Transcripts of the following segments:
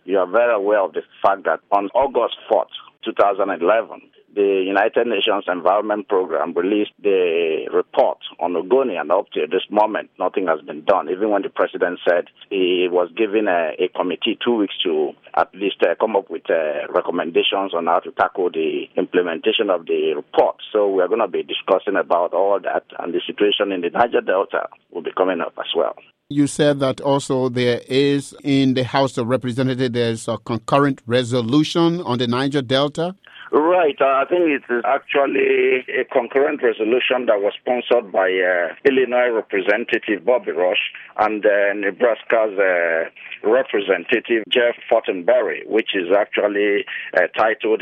You are very aware of the fact that on August 4th, 2011, the United Nations Environment Program released the report on Ogoni, and up to this moment, nothing has been done. Even when the president said he was given a committee 2 weeks to at least come up with recommendations on how to tackle the implementation of the report. So we are going to be discussing about all that, and the situation in the Niger Delta will be coming up as well. You said that also there is in the House of Representatives, there's a concurrent resolution on the Niger Delta. Right. I think it is actually a concurrent resolution that was sponsored by Illinois Representative Bobby Rush and Nebraska's Representative Jeff Fortenberry, which is actually titled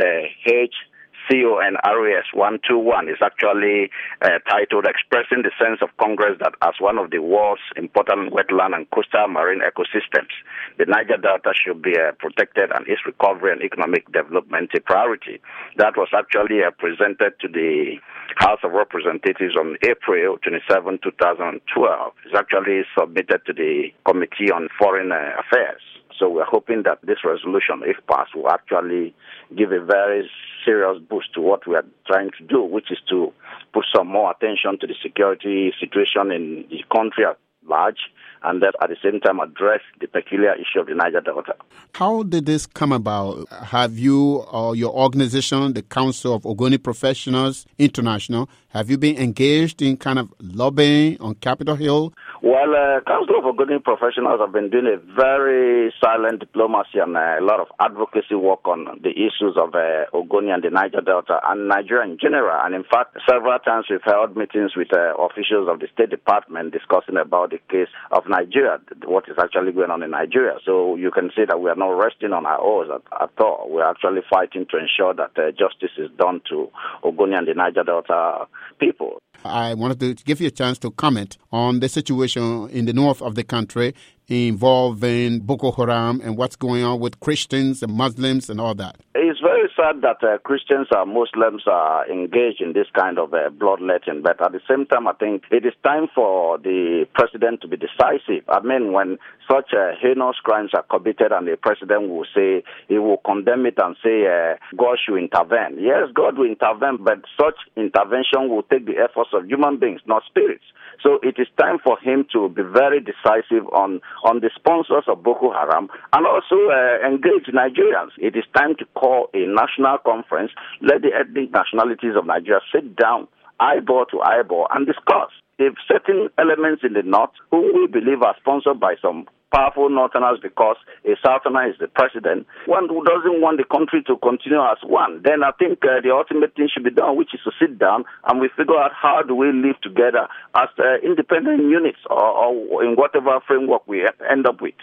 HCONRAS 121. Is actually titled Expressing the Sense of Congress that as one of the world's important wetland and coastal marine ecosystems, the Niger Delta should be protected and its recovery and economic development a priority. That was actually presented to the House of Representatives on April 27, 2012. It's actually submitted to the Committee on Foreign Affairs. So we're hoping that this resolution, if passed, will actually give a very serious boost to what we are trying to do, which is to put some more attention to the security situation in the country at large, and that at the same time address the peculiar issue of the Niger Delta. How did this come about? Have you or your organization, the Council of Ogoni Professionals International, have you been engaged in kind of lobbying on Capitol Hill? Well, Council of Ogoni Professionals have been doing a very silent diplomacy and a lot of advocacy work on the issues of Ogoni and the Niger Delta and Nigeria in general. And in fact, several times we've held meetings with officials of the State Department discussing about the case of Nigeria, what is actually going on in Nigeria. So you can see that we are not resting on our oars at all. We're actually fighting to ensure that justice is done to Ogoni and the Niger Delta people. I wanted to give you a chance to comment on the situation in the north of the country involving Boko Haram and what's going on with Christians and Muslims and all that. It's very sad that Christians and Muslims are engaged in this kind of bloodletting, but at the same time, I think it is time for the president to be decisive. I mean, when such heinous crimes are committed and the president will say, he will condemn it and say, God should intervene. Yes, God will intervene, but such intervention will take the efforts of human beings, not spirits. So it is time for him to be very decisive on the sponsors of Boko Haram and also engage Nigerians. It is time to call a national conference, let the ethnic nationalities of Nigeria sit down, eyeball to eyeball, and discuss. If certain elements in the north, whom we believe are sponsored by some powerful northerners because a southerner is the president, one who doesn't want the country to continue as one, then I think the ultimate thing should be done, which is to sit down and we figure out how do we live together as independent units or in whatever framework we end up with.